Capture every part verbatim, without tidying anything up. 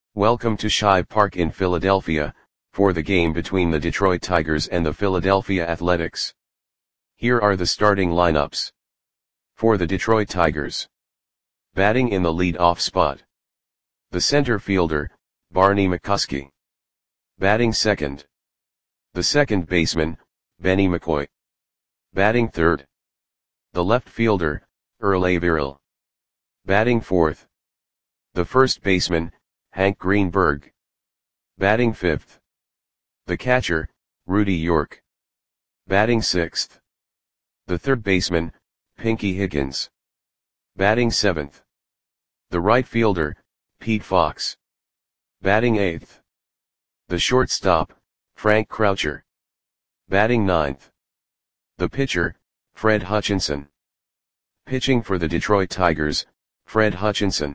Welcome to Shibe Park in Philadelphia, for the game between the Detroit Tigers and the Philadelphia Athletics. Here are the starting lineups. For the Detroit Tigers. Batting in the lead-off spot. The center fielder, Barney McCuskey. Batting second. The second baseman, Benny McCoy. Batting third. The left fielder, Earl Averill. Batting fourth. The first baseman, Hank Greenberg. Batting fifth. The catcher, Rudy York. Batting sixth. The third baseman, Pinky Higgins. Batting seventh. The right fielder, Pete Fox. Batting eighth. The shortstop, Frank Croucher. Batting ninth. The pitcher, Fred Hutchinson. Pitching for the Detroit Tigers, Fred Hutchinson.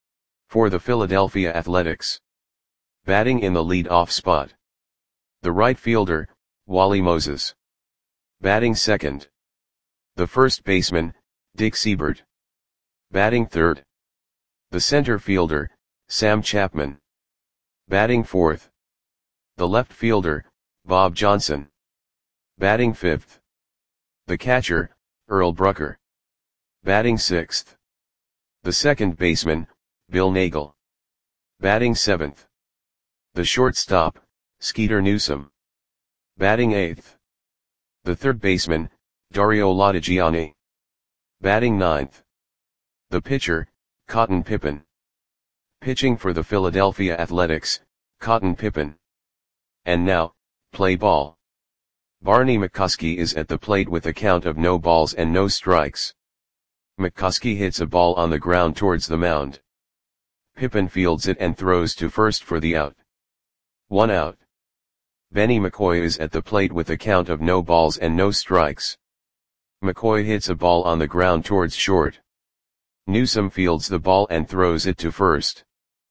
For the Philadelphia Athletics. Batting in the lead-off spot. The right fielder, Wally Moses. Batting second. The first baseman, Dick Seibert. Batting third. The center fielder, Sam Chapman. Batting fourth. The left fielder, Bob Johnson. Batting fifth. The catcher, Earl Brucker. Batting sixth. The second baseman, Bill Nagel. Batting seventh. The shortstop, Skeeter Newsom. Batting eighth. The third baseman, Dario Lodigiani. Batting ninth. The pitcher, Cotton Pippen. Pitching for the Philadelphia Athletics, Cotton Pippen. And now, play ball. Barney McCuskey is at the plate with a count of no balls and no strikes. McCuskey hits a ball on the ground towards the mound. Pippen fields it and throws to first for the out. One out. Benny McCoy is at the plate with a count of no balls and no strikes. McCoy hits a ball on the ground towards short. Newsom fields the ball and throws it to first.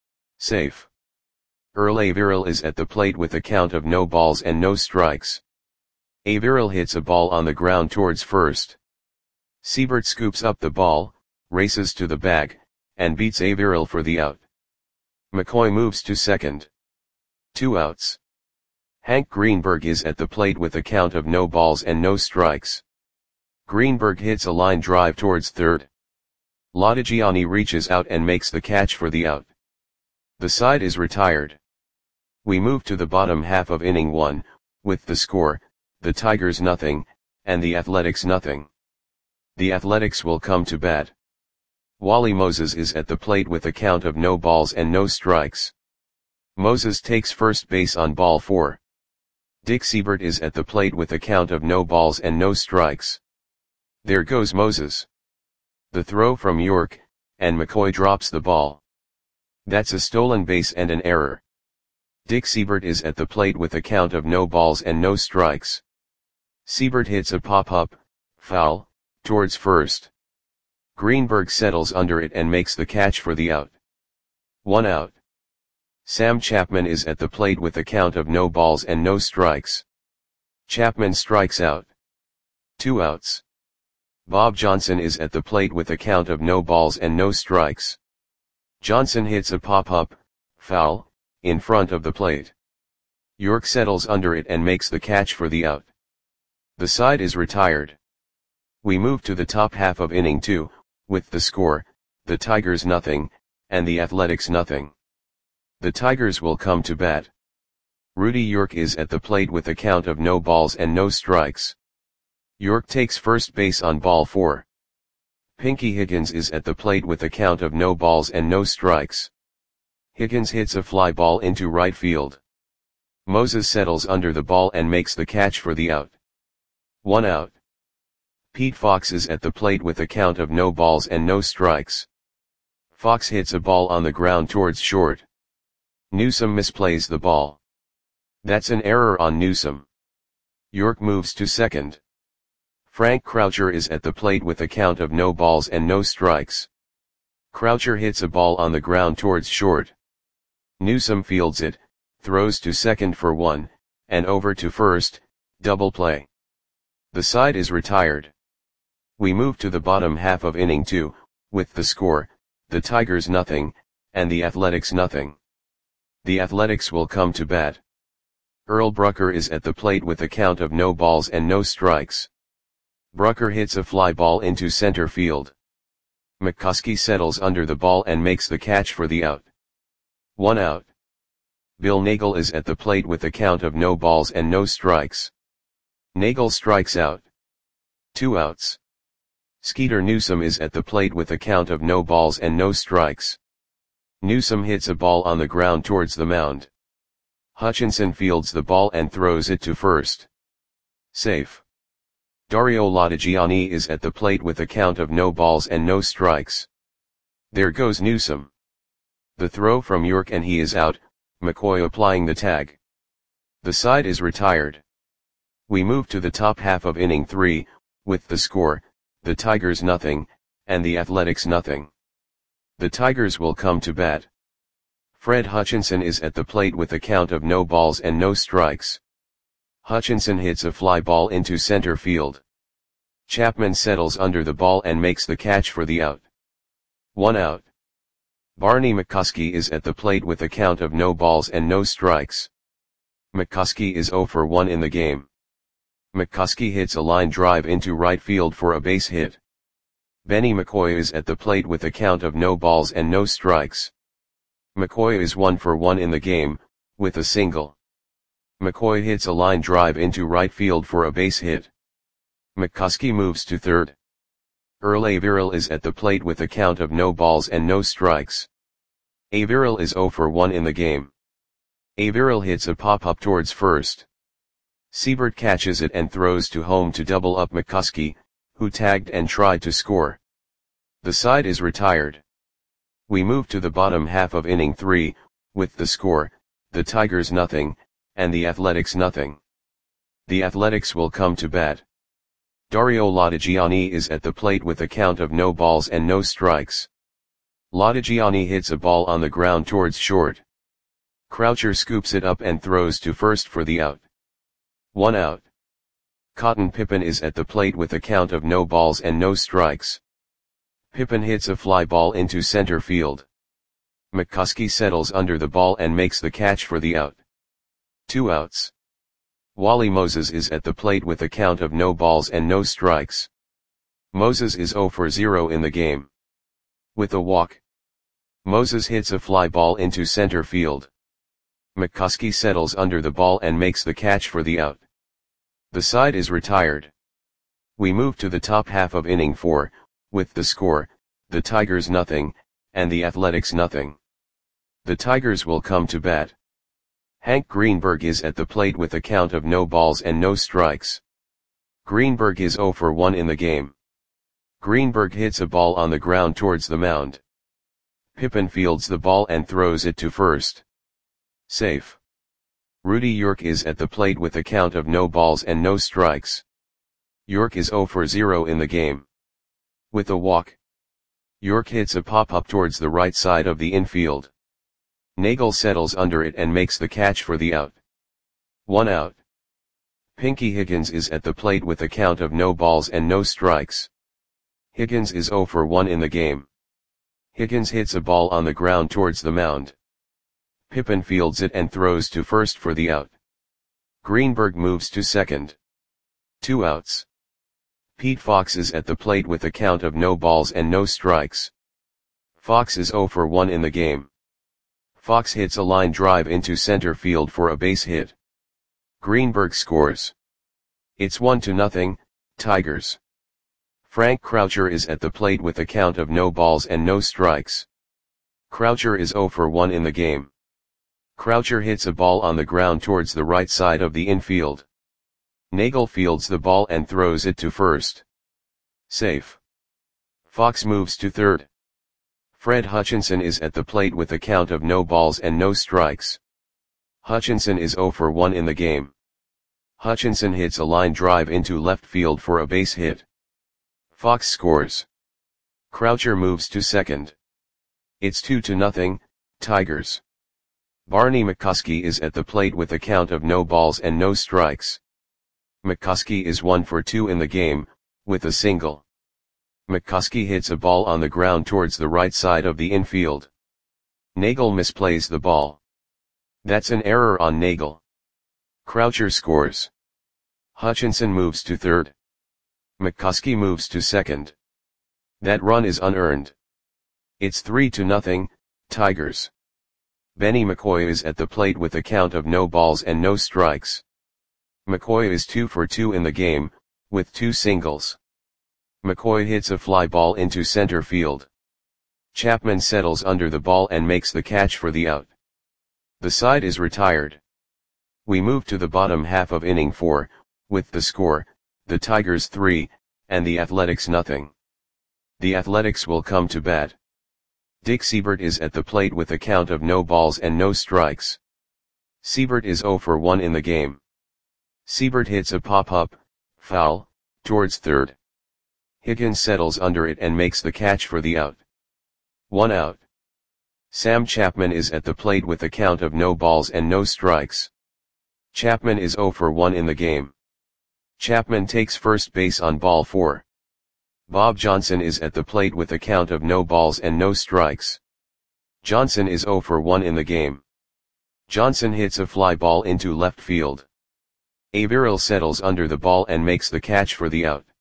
Safe. Earl Averill is at the plate with a count of no balls and no strikes. Averill hits a ball on the ground towards first. Seibert scoops up the ball, races to the bag, and beats Averill for the out. McCoy moves to second. Two outs. Hank Greenberg is at the plate with a count of no balls and no strikes. Greenberg hits a line drive towards third. Lodigiani reaches out and makes the catch for the out. The side is retired. We move to the bottom half of inning one, with the score, the Tigers nothing, and the Athletics nothing. The Athletics will come to bat. Wally Moses is at the plate with a count of no balls and no strikes. Moses takes first base on ball four. Dick Seibert is at the plate with a count of no balls and no strikes. There goes Moses. The throw from York, and McCoy drops the ball. That's a stolen base and an error. Dick Seibert is at the plate with a count of no balls and no strikes. Seibert hits a pop-up, foul, towards first. Greenberg settles under it and makes the catch for the out. One out. Sam Chapman is at the plate with a count of no balls and no strikes. Chapman strikes out. Two outs. Bob Johnson is at the plate with a count of no balls and no strikes. Johnson hits a pop-up, foul, in front of the plate. York settles under it and makes the catch for the out. The side is retired. We move to the top half of inning two, with the score, the Tigers nothing, and the Athletics nothing. The Tigers will come to bat. Rudy York is at the plate with a count of no balls and no strikes. York takes first base on ball four. Pinky Higgins is at the plate with a count of no balls and no strikes. Higgins hits a fly ball into right field. Moses settles under the ball and makes the catch for the out. One out. Pete Fox is at the plate with a count of no balls and no strikes. Fox hits a ball on the ground towards short. Newsom misplays the ball. That's an error on Newsom. York moves to second. Frank Croucher is at the plate with a count of no balls and no strikes. Croucher hits a ball on the ground towards short. Newsom fields it, throws to second for one, and over to first, double play. The side is retired. We move to the bottom half of inning two, with the score, the Tigers nothing, and the Athletics nothing. The Athletics will come to bat. Earl Brucker is at the plate with a count of no balls and no strikes. Brucker hits a fly ball into center field. McCuskey settles under the ball and makes the catch for the out. One out. Bill Nagel is at the plate with a count of no balls and no strikes. Nagel strikes out. Two outs. Skeeter Newsom is at the plate with a count of no balls and no strikes. Newsom hits a ball on the ground towards the mound. Hutchinson fields the ball and throws it to first. Safe. Dario Lodigiani is at the plate with a count of no balls and no strikes. There goes Newsom. The throw from York and he is out, McCoy applying the tag. The side is retired. We move to the top half of inning three, with the score, the Tigers nothing, and the Athletics nothing. The Tigers will come to bat. Fred Hutchinson is at the plate with a count of no balls and no strikes. Hutchinson hits a fly ball into center field. Chapman settles under the ball and makes the catch for the out. One out. Barney McCuskey is at the plate with a count of no balls and no strikes. McCuskey is zero for one in the game. McCuskey hits a line drive into right field for a base hit. Benny McCoy is at the plate with a count of no balls and no strikes. McCoy is one for one in the game, with a single. McCoy hits a line drive into right field for a base hit. McCuskey moves to third. Earl Averill is at the plate with a count of no balls and no strikes. Averill is zero for one in the game. Averill hits a pop-up towards first. Siebert catches it and throws to home to double up McCuskey, who tagged and tried to score. The side is retired. We move to the bottom half of inning three, with the score, the Tigers nothing, and the Athletics nothing. The Athletics will come to bat. Dario Lodigiani is at the plate with a count of no balls and no strikes. Lodigiani hits a ball on the ground towards short. Croucher scoops it up and throws to first for the out. One out. Cotton Pippen is at the plate with a count of no balls and no strikes. Pippen hits a fly ball into center field. McCuskey settles under the ball and makes the catch for the out. Two outs. Wally Moses is at the plate with a count of no balls and no strikes. Moses is zero for zero in the game. With a walk. Moses hits a fly ball into center field. McCuskey settles under the ball and makes the catch for the out. The side is retired. We move to the top half of inning four, with the score, the Tigers nothing, and the Athletics nothing. The Tigers will come to bat. Hank Greenberg is at the plate with a count of no balls and no strikes. Greenberg is zero for one in the game. Greenberg hits a ball on the ground towards the mound. Pippen fields the ball and throws it to first. Safe. Rudy York is at the plate with a count of no balls and no strikes. York is zero for zero in the game. With a walk. York hits a pop-up towards the right side of the infield. Nagel settles under it and makes the catch for the out. One out. Pinky Higgins is at the plate with a count of no balls and no strikes. Higgins is zero for one in the game. Higgins hits a ball on the ground towards the mound. Pippen fields it and throws to first for the out. Greenberg moves to second. Two outs. Pete Fox is at the plate with a count of no balls and no strikes. Fox is zero for one in the game. Fox hits a line drive into center field for a base hit. Greenberg scores. It's one to nothing, Tigers. Frank Croucher is at the plate with a count of no balls and no strikes. Croucher is zero for one in the game. Croucher hits a ball on the ground towards the right side of the infield. Nagel fields the ball and throws it to first. Safe. Fox moves to third. Fred Hutchinson is at the plate with a count of no balls and no strikes. Hutchinson is zero for one in the game. Hutchinson hits a line drive into left field for a base hit. Fox scores. Croucher moves to second. It's two to nothing, Tigers. Barney McCuskey is at the plate with a count of no balls and no strikes. McCuskey is one for two in the game, with a single. McCuskey hits a ball on the ground towards the right side of the infield. Nagel misplays the ball. That's an error on Nagel. Croucher scores. Hutchinson moves to third. McCuskey moves to second. That run is unearned. It's three to nothing, Tigers. Benny McCoy is at the plate with a count of no balls and no strikes. McCoy is two for two in the game, with two singles. McCoy hits a fly ball into center field. Chapman settles under the ball and makes the catch for the out. The side is retired. We move to the bottom half of inning four, with the score, the Tigers three, and the Athletics nothing. The Athletics will come to bat. Dick Seibert is at the plate with a count of no balls and no strikes. Seibert is zero for one in the game. Seibert hits a pop-up, foul, towards third. Higgins settles under it and makes the catch for the out. One out. Sam Chapman is at the plate with a count of no balls and no strikes. Chapman is zero for one in the game. Chapman takes first base on ball four. Bob Johnson is at the plate with a count of no balls and no strikes. Johnson is zero for one in the game. Johnson hits a fly ball into left field. Averill settles under the ball and makes the catch for the out.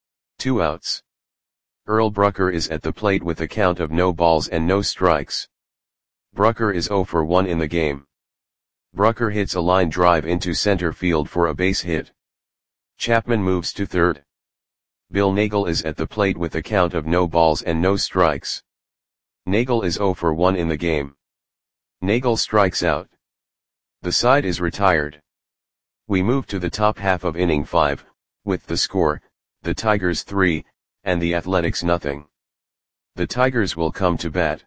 Two outs. Earl Brucker is at the plate with a count of no balls and no strikes. Brucker is zero for one in the game. Brucker hits a line drive into center field for a base hit. Chapman moves to third. Bill Nagel is at the plate with a count of no balls and no strikes. Nagel is zero for one in the game. Nagel strikes out. The side is retired. We move to the top half of inning five, with the score, the Tigers three, and the Athletics nothing. The Tigers will come to bat.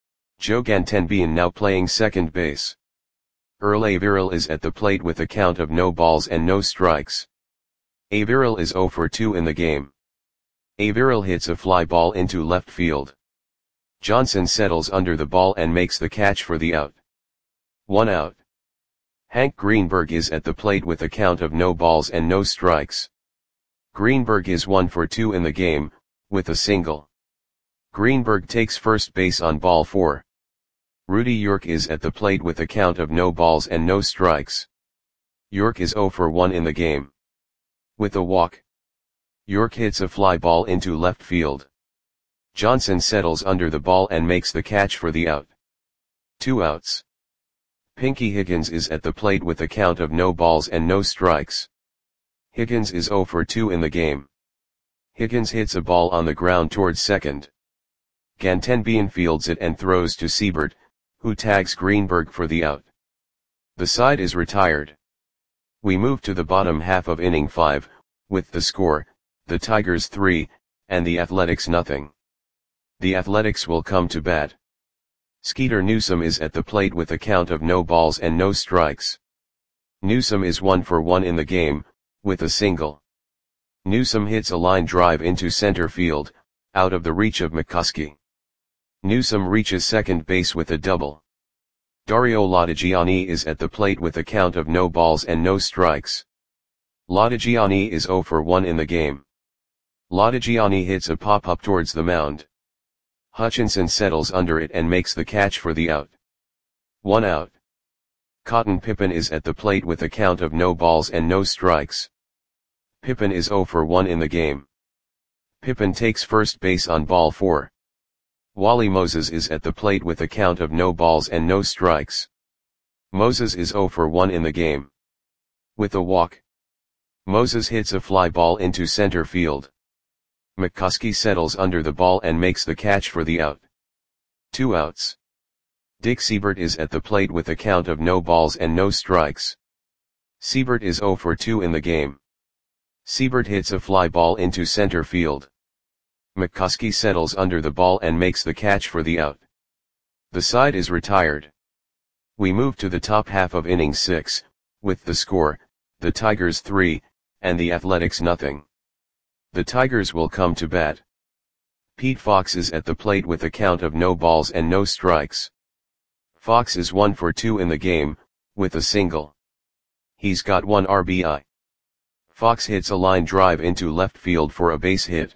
Joe Gantenbein now playing second base. Earl Averill is at the plate with a count of no balls and no strikes. Averill is zero for two in the game. Averill hits a fly ball into left field. Johnson settles under the ball and makes the catch for the out. One out. Hank Greenberg is at the plate with a count of no balls and no strikes. Greenberg is one for two in the game, with a single. Greenberg takes first base on ball four. Rudy York is at the plate with a count of no balls and no strikes. York is zero for one in the game. With a walk, York hits a fly ball into left field. Johnson settles under the ball and makes the catch for the out. Two outs. Pinky Higgins is at the plate with a count of no balls and no strikes. Higgins is zero for two in the game. Higgins hits a ball on the ground towards second. Gantenbein fields it and throws to Seibert, who tags Greenberg for the out. The side is retired. We move to the bottom half of inning five, with the score, the Tigers three, and the Athletics nothing. The Athletics will come to bat. Skeeter Newsom is at the plate with a count of no balls and no strikes. Newsom is one for one in the game, with a single. Newsom hits a line drive into center field, out of the reach of McCuskey. Newsom reaches second base with a double. Dario Lodigiani is at the plate with a count of no balls and no strikes. Lodigiani is zero for one in the game. Lodigiani hits a pop-up towards the mound. Hutchinson settles under it and makes the catch for the out. One out. Cotton Pippen is at the plate with a count of no balls and no strikes. Pippen is zero for one in the game. Pippen takes first base on ball four. Wally Moses is at the plate with a count of no balls and no strikes. Moses is zero for one in the game. With a walk, Moses hits a fly ball into center field. McCuskey settles under the ball and makes the catch for the out. Two outs. Dick Seibert is at the plate with a count of no balls and no strikes. Seibert is zero for two in the game. Seibert hits a fly ball into center field. McCuskey settles under the ball and makes the catch for the out. The side is retired. We move to the top half of inning six, with the score, the Tigers three, and the Athletics nothing. The Tigers will come to bat. Pete Fox is at the plate with a count of no balls and no strikes. Fox is one for two in the game, with a single. He's got one R B I. Fox hits a line drive into left field for a base hit.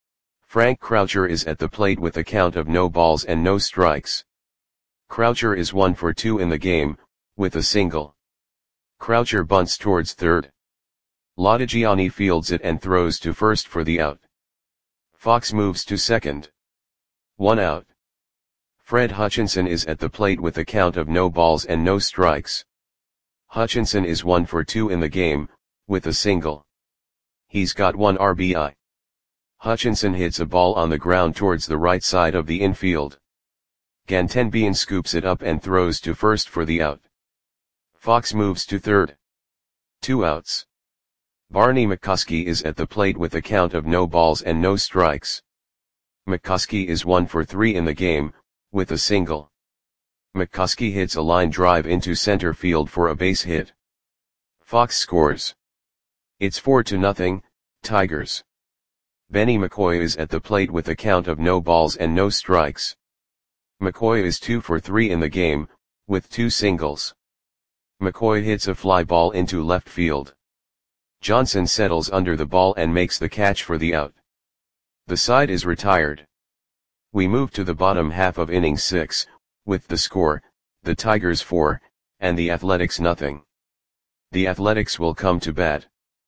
Frank Croucher is at the plate with a count of no balls and no strikes. Croucher is one for two in the game, with a single. Croucher bunts towards third. Lodigiani fields it and throws to first for the out. Fox moves to second. One out. Fred Hutchinson is at the plate with a count of no balls and no strikes. Hutchinson is one for two in the game, with a single. He's got one R B I. Hutchinson hits a ball on the ground towards the right side of the infield. Gantenbein scoops it up and throws to first for the out. Fox moves to third. Two outs. Barney McCuskey is at the plate with a count of no balls and no strikes. McCuskey is one for three in the game, with a single. McCuskey hits a line drive into center field for a base hit. Fox scores. It's four to nothing, Tigers. Benny McCoy is at the plate with a count of no balls and no strikes. McCoy is two for three in the game, with two singles. McCoy hits a fly ball into left field. Johnson settles under the ball and makes the catch for the out. The side is retired. We move to the bottom half of inning six, with the score, the Tigers four, and the Athletics nothing. The Athletics will come to bat.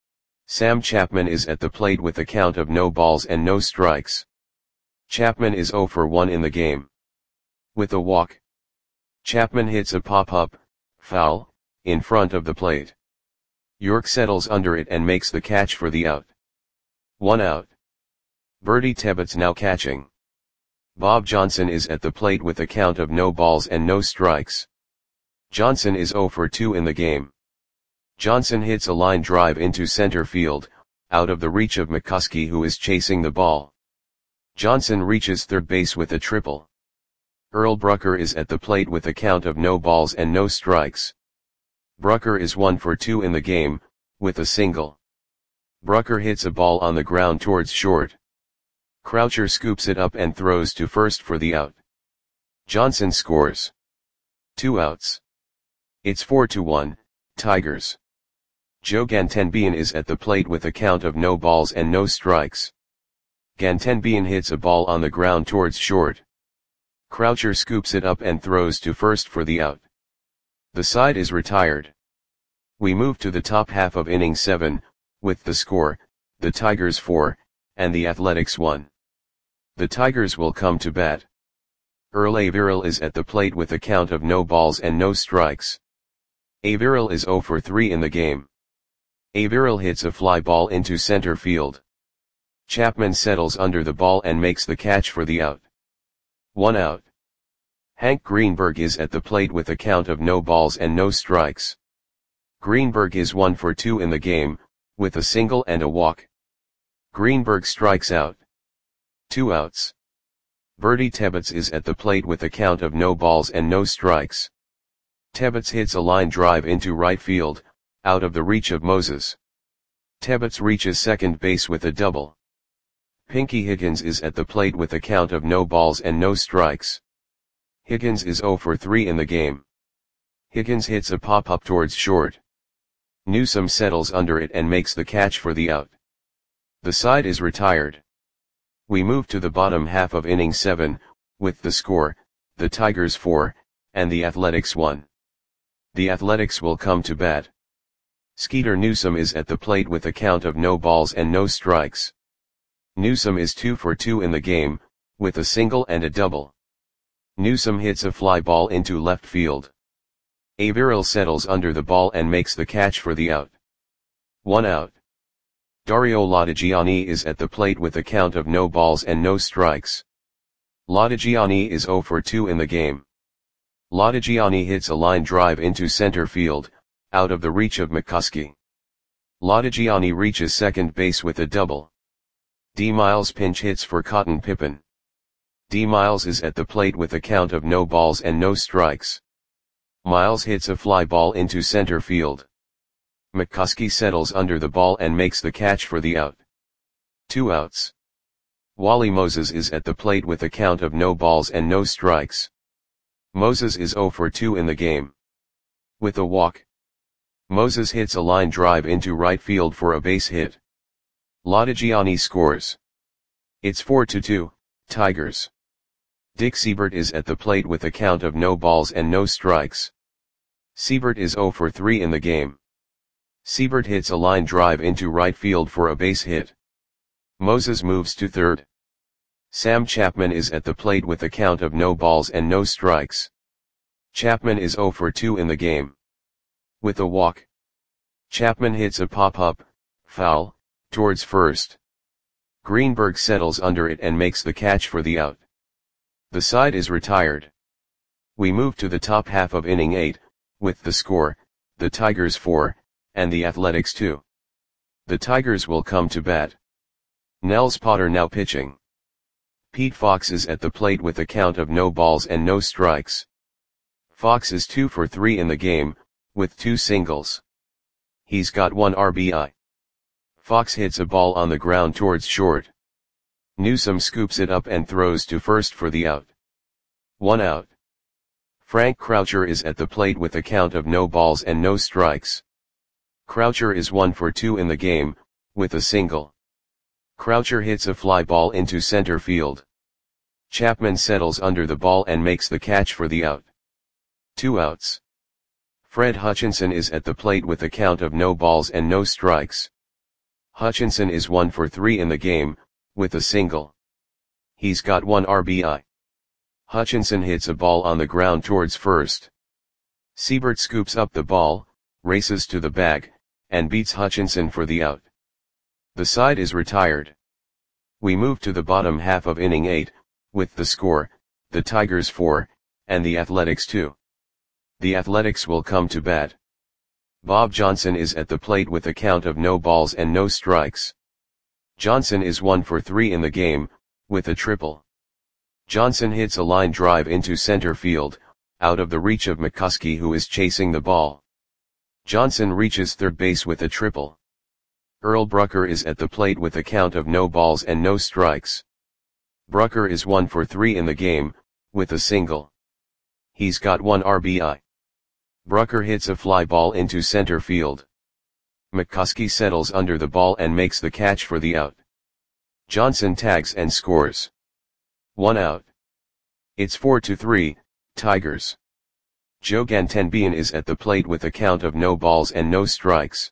Sam Chapman is at the plate with a count of no balls and no strikes. Chapman is zero for one in the game. With a walk. Chapman hits a pop-up, foul, in front of the plate. York settles under it and makes the catch for the out. One out. Bertie Tebbets now catching. Bob Johnson is at the plate with a count of no balls and no strikes. Johnson is zero for two in the game. Johnson hits a line drive into center field, out of the reach of McCuskey who is chasing the ball. Johnson reaches third base with a triple. Earl Brucker is at the plate with a count of no balls and no strikes. Brucker is one for two in the game, with a single. Brucker hits a ball on the ground towards short. Croucher scoops it up and throws to first for the out. Johnson scores. Two outs. It's four to one, Tigers. Joe Gantenbein is at the plate with a count of no balls and no strikes. Gantenbein hits a ball on the ground towards short. Croucher scoops it up and throws to first for the out. The side is retired. We move to the top half of inning seven, with the score, the Tigers four, and the Athletics one. The Tigers will come to bat. Earl Averill is at the plate with a count of no balls and no strikes. Averill is zero for three in the game. Averill hits a fly ball into center field. Chapman settles under the ball and makes the catch for the out. One out. Hank Greenberg is at the plate with a count of no balls and no strikes. Greenberg is one for two in the game, with a single and a walk. Greenberg strikes out. Two outs. Bertie Tebbets is at the plate with a count of no balls and no strikes. Tebbets hits a line drive into right field, out of the reach of Moses. Tebbets reaches second base with a double. Pinky Higgins is at the plate with a count of no balls and no strikes. Higgins is zero for three in the game. Higgins hits a pop-up towards short. Newsome settles under it and makes the catch for the out. The side is retired. We move to the bottom half of inning seven, with the score, the Tigers four, and the Athletics one. The Athletics will come to bat. Skeeter Newsome is at the plate with a count of no balls and no strikes. Newsome is two for two in the game, with a single and a double. Newsome hits a fly ball into left field. Averill settles under the ball and makes the catch for the out. One out. Dario Lodigiani is at the plate with a count of no balls and no strikes. Lodigiani is zero for two in the game. Lodigiani hits a line drive into center field, out of the reach of McCuskey. Lodigiani reaches second base with a double. D. Miles pinch hits for Cotton Pippen. D. Miles is at the plate with a count of no balls and no strikes. Miles hits a fly ball into center field. McCuskey settles under the ball and makes the catch for the out. Two outs. Wally Moses is at the plate with a count of no balls and no strikes. Moses is zero for two in the game. With a walk. Moses hits a line drive into right field for a base hit. Lodigiani scores. It's four to two, Tigers. Dick Siebert is at the plate with a count of no balls and no strikes. Siebert is zero for three in the game. Siebert hits a line drive into right field for a base hit. Moses moves to third. Sam Chapman is at the plate with a count of no balls and no strikes. Chapman is zero for two in the game. With a walk, Chapman hits a pop-up, foul, towards first. Greenberg settles under it and makes the catch for the out. The side is retired. We move to the top half of inning eight, with the score, the Tigers four, and the Athletics two. The Tigers will come to bat. Nels Potter now pitching. Pete Fox is at the plate with a count of no balls and no strikes. Fox is two for three in the game, with two singles. He's got one R B I. Fox hits a ball on the ground towards short. Newsom scoops it up and throws to first for the out. One out. Frank Croucher is at the plate with a count of no balls and no strikes. Croucher is one for two in the game, with a single. Croucher hits a fly ball into center field. Chapman settles under the ball and makes the catch for the out. Two outs. Fred Hutchinson is at the plate with a count of no balls and no strikes. Hutchinson is one for three in the game, with a single. He's got one R B I. Hutchinson hits a ball on the ground towards first. Siebert scoops up the ball, races to the bag, and beats Hutchinson for the out. The side is retired. We move to the bottom half of inning eight, with the score, the Tigers four, and the Athletics two. The Athletics will come to bat. Bob Johnson is at the plate with a count of no balls and no strikes. Johnson is one for three in the game, with a triple. Johnson hits a line drive into center field, out of the reach of McCuskey, who is chasing the ball. Johnson reaches third base with a triple. Earl Brucker is at the plate with a count of no balls and no strikes. Brucker is one for three in the game, with a single. He's got one R B I. Brucker hits a fly ball into center field. McCuskey settles under the ball and makes the catch for the out. Johnson tags and scores. One out. It's four to three, Tigers. Joe Gantenbein is at the plate with a count of no balls and no strikes.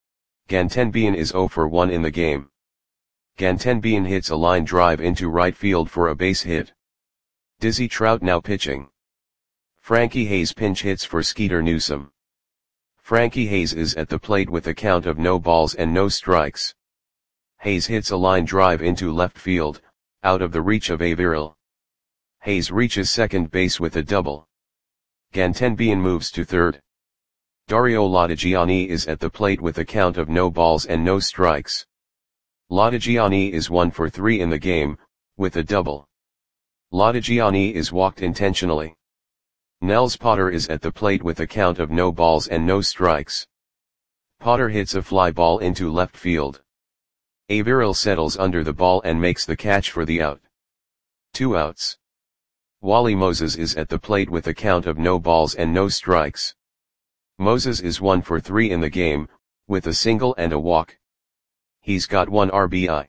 Gantenbein is zero for one in the game. Gantenbein hits a line drive into right field for a base hit. Dizzy Trout now pitching. Frankie Hayes pinch hits for Skeeter Newsom. Frankie Hayes is at the plate with a count of no balls and no strikes. Hayes hits a line drive into left field, out of the reach of Averill. Hayes reaches second base with a double. Gantenbein moves to third. Dario Latigiani is at the plate with a count of no balls and no strikes. Latigiani is one for three in the game, with a double. Latigiani is walked intentionally. Nels Potter is at the plate with a count of no balls and no strikes. Potter hits a fly ball into left field. Averill settles under the ball and makes the catch for the out. Two outs. Wally Moses is at the plate with a count of no balls and no strikes. Moses is one for three in the game, with a single and a walk. He's got one R B I.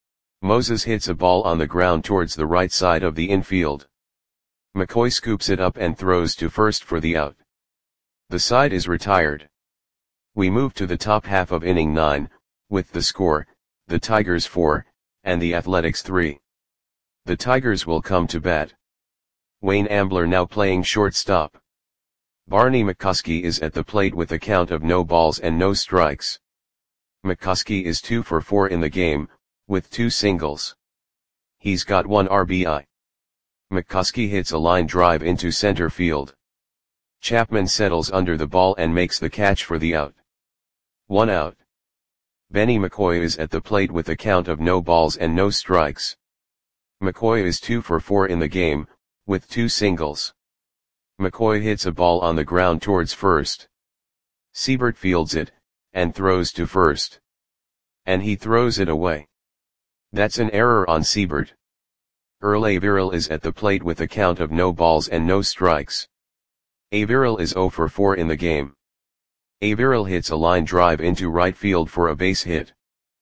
Moses hits a ball on the ground towards the right side of the infield. McCoy scoops it up and throws to first for the out. The side is retired. We move to the top half of inning nine, with the score, the Tigers four, and the Athletics three. The Tigers will come to bat. Wayne Ambler now playing shortstop. Barney McCuskey is at the plate with a count of no balls and no strikes. McCuskey is two for four in the game, with two singles. He's got one R B I. McCuskey hits a line drive into center field. Chapman settles under the ball and makes the catch for the out. One out. Benny McCoy is at the plate with a count of no balls and no strikes. McCoy is two for four in the game, with two singles. McCoy hits a ball on the ground towards first. Siebert fields it, and throws to first. And he throws it away. That's an error on Siebert. Earl Averill is at the plate with a count of no balls and no strikes. Averill is zero for four in the game. Averill hits a line drive into right field for a base hit.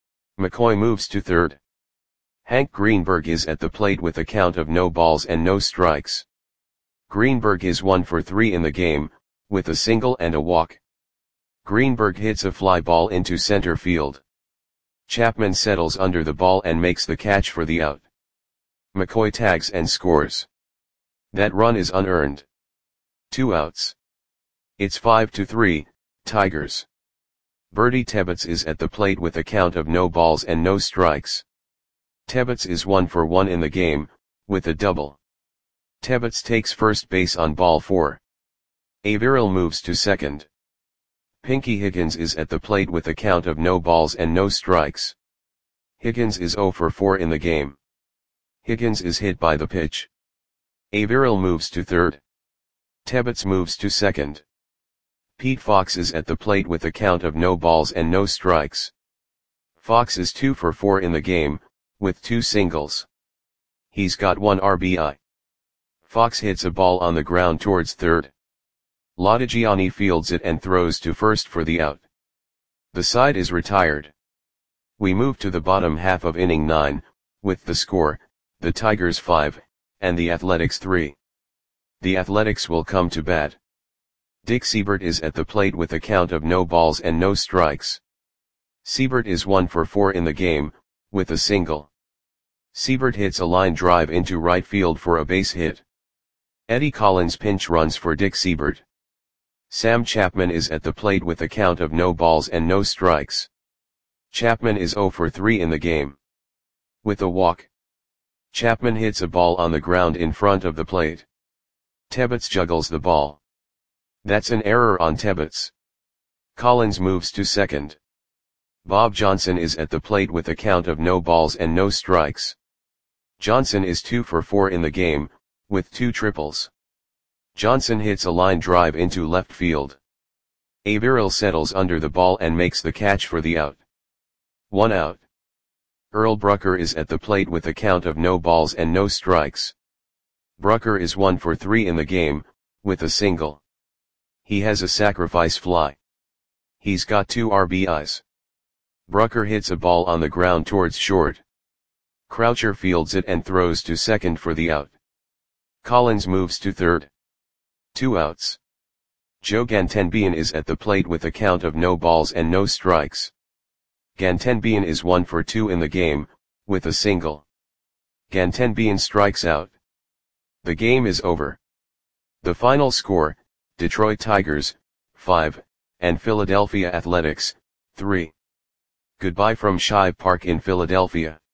McCoy moves to third. Hank Greenberg is at the plate with a count of no balls and no strikes. Greenberg is one for three in the game, with a single and a walk. Greenberg hits a fly ball into center field. Chapman settles under the ball and makes the catch for the out. McCoy tags and scores. That run is unearned. Two outs. It's five to three, Tigers. Bertie Tebbetts is at the plate with a count of no balls and no strikes. Tebbetts is one for one in the game, with a double. Tebbetts takes first base on ball four. Averill moves to second. Pinky Higgins is at the plate with a count of no balls and no strikes. Higgins is zero for four in the game. Higgins is hit by the pitch. Averill moves to third. Tebbetts moves to second. Pete Fox is at the plate with a count of no balls and no strikes. Fox is two for four in the game, with two singles. He's got one R B I. Fox hits a ball on the ground towards third. Lodigiani fields it and throws to first for the out. The side is retired. We move to the bottom half of inning nine, with the score, the Tigers five, and the Athletics three. The Athletics will come to bat. Dick Seibert is at the plate with a count of no balls and no strikes. Seibert is one for four in the game, with a single. Seibert hits a line drive into right field for a base hit. Eddie Collins pinch runs for Dick Seibert. Sam Chapman is at the plate with a count of no balls and no strikes. Chapman is zero for three in the game. With a walk. Chapman hits a ball on the ground in front of the plate. Tebbetts juggles the ball. That's an error on Tebbetts. Collins moves to second. Bob Johnson is at the plate with a count of no balls and no strikes. Johnson is two for four in the game, with two triples. Johnson hits a line drive into left field. Averill settles under the ball and makes the catch for the out. One out. Earl Brucker is at the plate with a count of no balls and no strikes. Brucker is one for three in the game, with a single. He has a sacrifice fly. He's got two R B Is. Brucker hits a ball on the ground towards short. Croucher fields it and throws to second for the out. Collins moves to third. Two outs. Joe Gantenbean is at the plate with a count of no balls and no strikes. Gantenbean is one for two in the game, with a single. Gantenbean strikes out. The game is over. The final score, Detroit Tigers, five, and Philadelphia Athletics, three. Goodbye from Shive Park in Philadelphia.